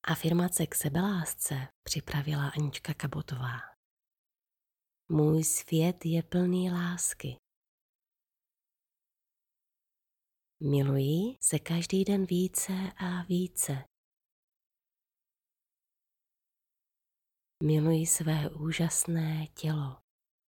Afirmace k sebelásce připravila Anička Kabotová. Můj svět je plný lásky. Miluji se každý den více a více. Miluji své úžasné tělo.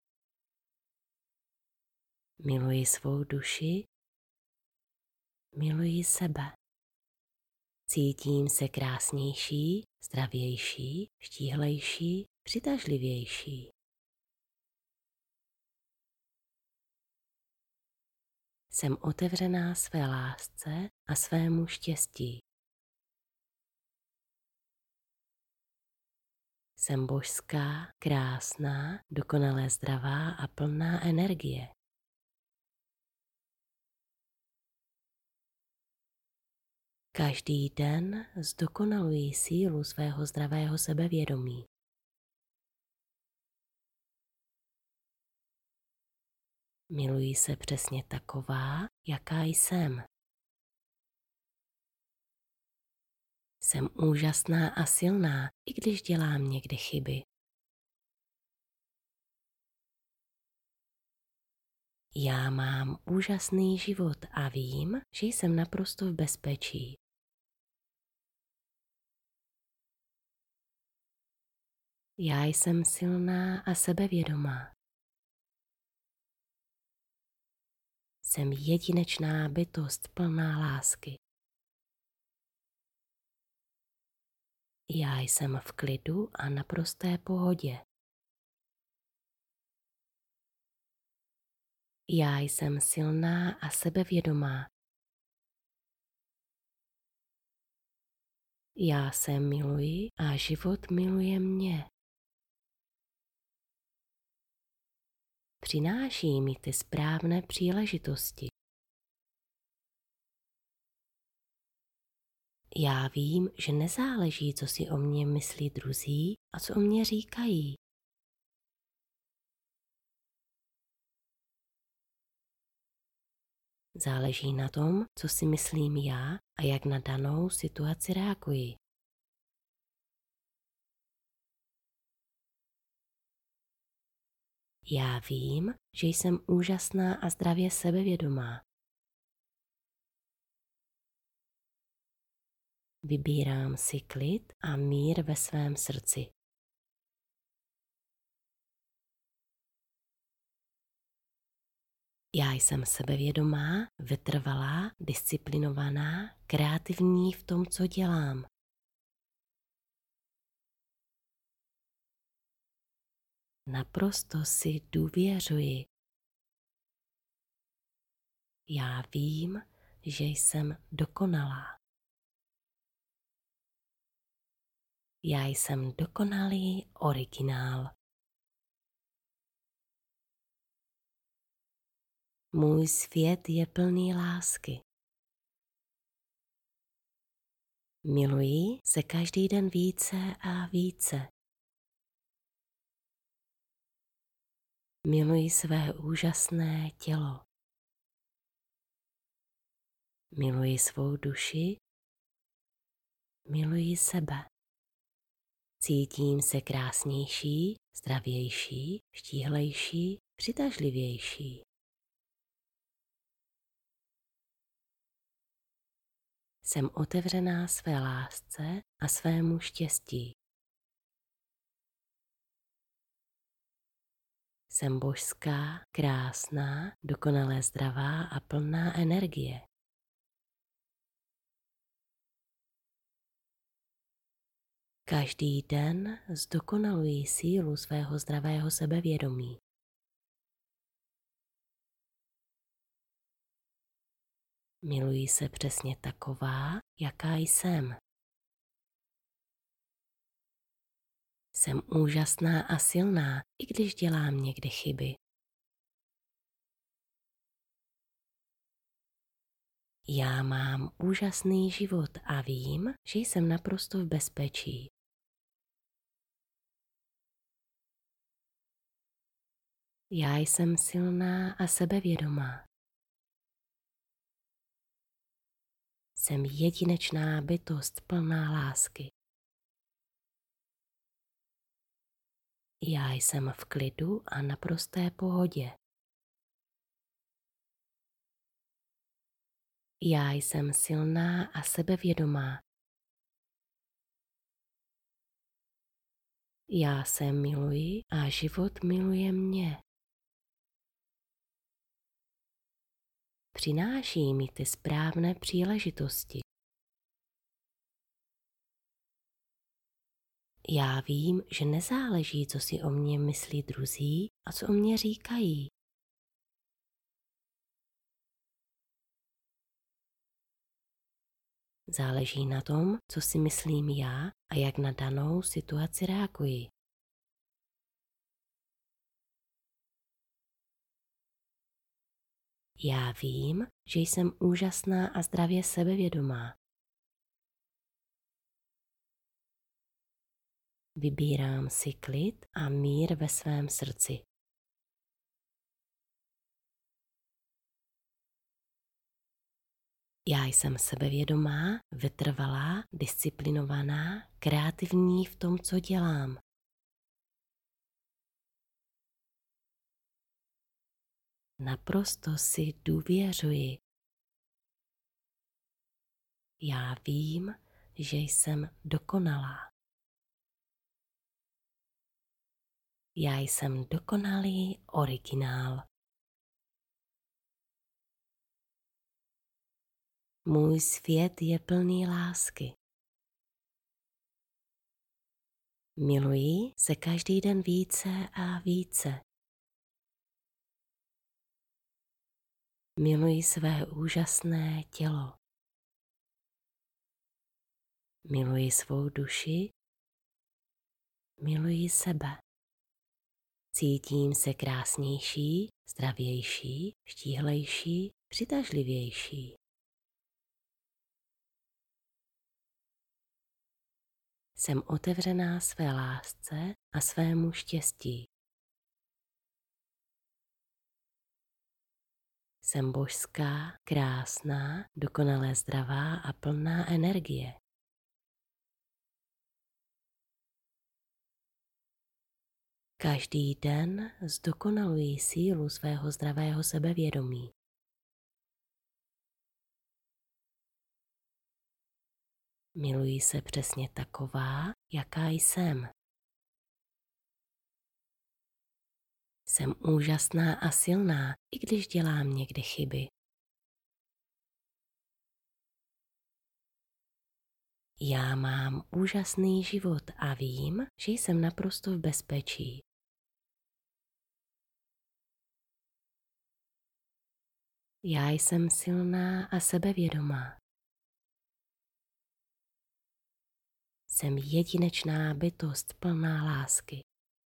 Miluji svou duši. Miluji sebe. Cítím se krásnější, zdravější, štíhlejší, přitažlivější. Jsem otevřená své lásce a svému štěstí. Jsem božská, krásná, dokonale zdravá a plná energie. Každý den zdokonaluji sílu svého zdravého sebevědomí. Miluji se přesně taková, jaká jsem. Jsem úžasná a silná, i když dělám někdy chyby. Já mám úžasný život a vím, že jsem naprosto v bezpečí. Já jsem silná a sebevědomá. Jsem jedinečná bytost plná lásky. Já jsem v klidu a naprosté pohodě. Já jsem silná a sebevědomá. Já se miluji a život miluje mě. Přináší mi ty správné příležitosti. Já vím, že nezáleží, co si o mě myslí druzí a co o mě říkají. Záleží na tom, co si myslím já a jak na danou situaci reaguji. Já vím, že jsem úžasná a zdravě sebevědomá. Vybírám si klid a mír ve svém srdci. Já jsem sebevědomá, vytrvalá, disciplinovaná, kreativní v tom, co dělám. Naprosto si důvěřuji. Já vím, že jsem dokonalá. Já jsem dokonalý originál. Můj svět je plný lásky. Miluji se každý den více a více. Miluji své úžasné tělo. Miluji svou duši. Miluji sebe. Cítím se krásnější, zdravější, štíhlejší, přitažlivější. Jsem otevřená své lásce a svému štěstí. Jsem božská, krásná, dokonale zdravá a plná energie. Každý den zdokonaluji sílu svého zdravého sebevědomí. Miluji se přesně taková, jaká jsem. Jsem úžasná a silná, i když dělám někdy chyby. Já mám úžasný život a vím, že jsem naprosto v bezpečí. Já jsem silná a sebevědomá. Jsem jedinečná bytost plná lásky. Já jsem v klidu a naprosté pohodě. Já jsem silná a sebevědomá. Já se miluji a život miluje mě. Přináší mi ty správné příležitosti. Já vím, že nezáleží, co si o mně myslí druzí a co o mně říkají. Záleží na tom, co si myslím já a jak na danou situaci reaguji. Já vím, že jsem úžasná a zdravě sebevědomá. Vybírám si klid a mír ve svém srdci. Já jsem sebevědomá, vytrvalá, disciplinovaná, kreativní v tom, co dělám. Naprosto si důvěřuji. Já vím, že jsem dokonalá. Já jsem dokonalý originál. Můj svět je plný lásky. Miluji se každý den více a více. Miluji své úžasné tělo. Miluji svou duši. Miluji sebe. Cítím se krásnější, zdravější, štíhlejší, přitažlivější. Jsem otevřená své lásce a svému štěstí. Jsem božská, krásná, dokonale zdravá a plná energie. Každý den zdokonaluji sílu svého zdravého sebevědomí. Miluji se přesně taková, jaká jsem. Jsem úžasná a silná, i když dělám někdy chyby. Já mám úžasný život a vím, že jsem naprosto v bezpečí. Já jsem silná a sebevědomá. Jsem jedinečná bytost plná lásky.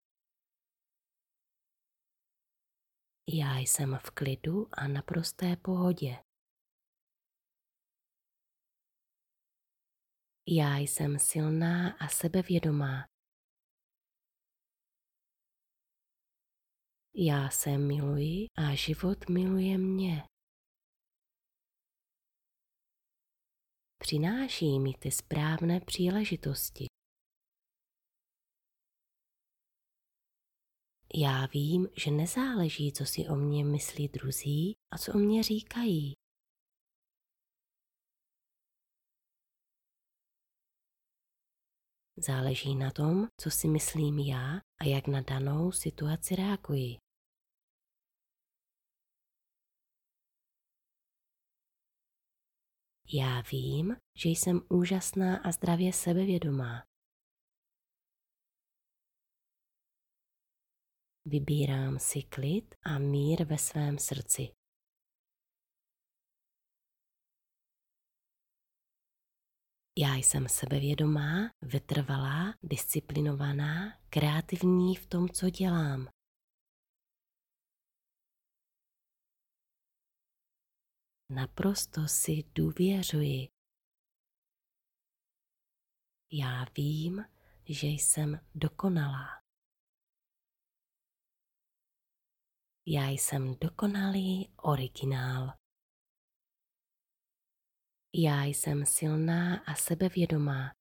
Já jsem v klidu a naprosté pohodě. Já jsem silná a sebevědomá. Já se miluji a život miluje mě. Přináší mi ty správné příležitosti. Já vím, že nezáleží, co si o mně myslí druzí a co o mně říkají. Záleží na tom, co si myslím já a jak na danou situaci reaguji. Já vím, že jsem úžasná a zdravě sebevědomá. Vybírám si klid a mír ve svém srdci. Já jsem sebevědomá, vytrvalá, disciplinovaná, kreativní v tom, co dělám. Naprosto si důvěřuji. Já vím, že jsem dokonalá. Já jsem dokonalý originál. Já jsem silná a sebevědomá.